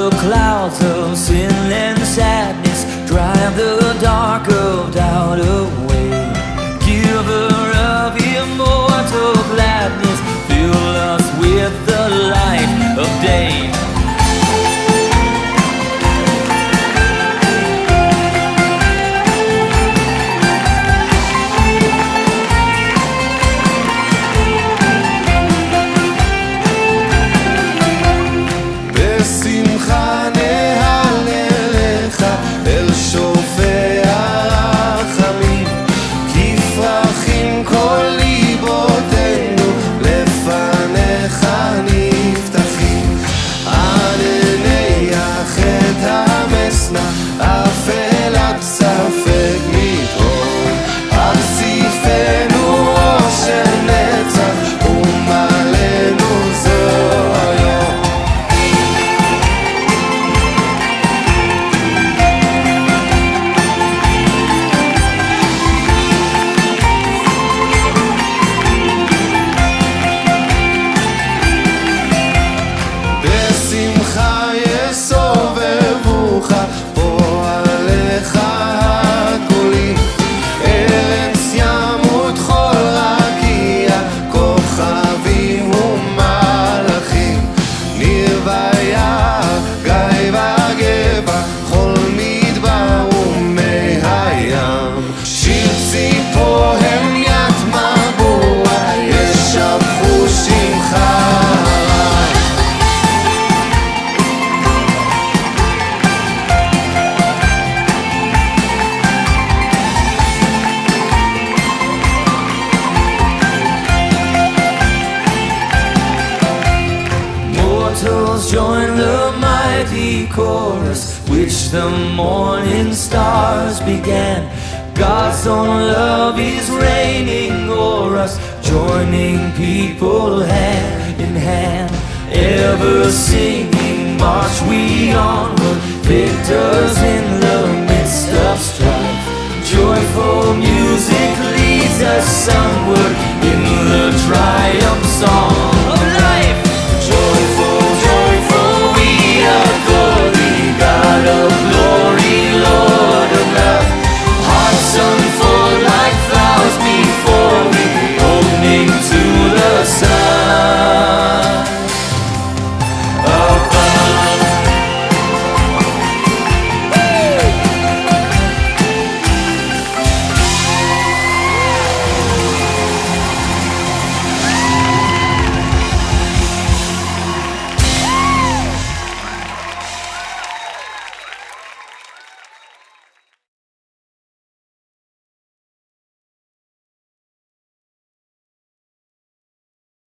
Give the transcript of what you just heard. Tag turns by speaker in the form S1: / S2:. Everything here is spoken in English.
S1: the clouds of sin and sadness, drive the dark of doubt away. Giver of immortal gladness, fill us with the light of day. Join the mighty chorus which the morning stars began. God's own love is reigning o'er us, joining people hand in hand. Ever singing march we onward, victors in the midst of strife. Joyful music leads us onward in the triumph song.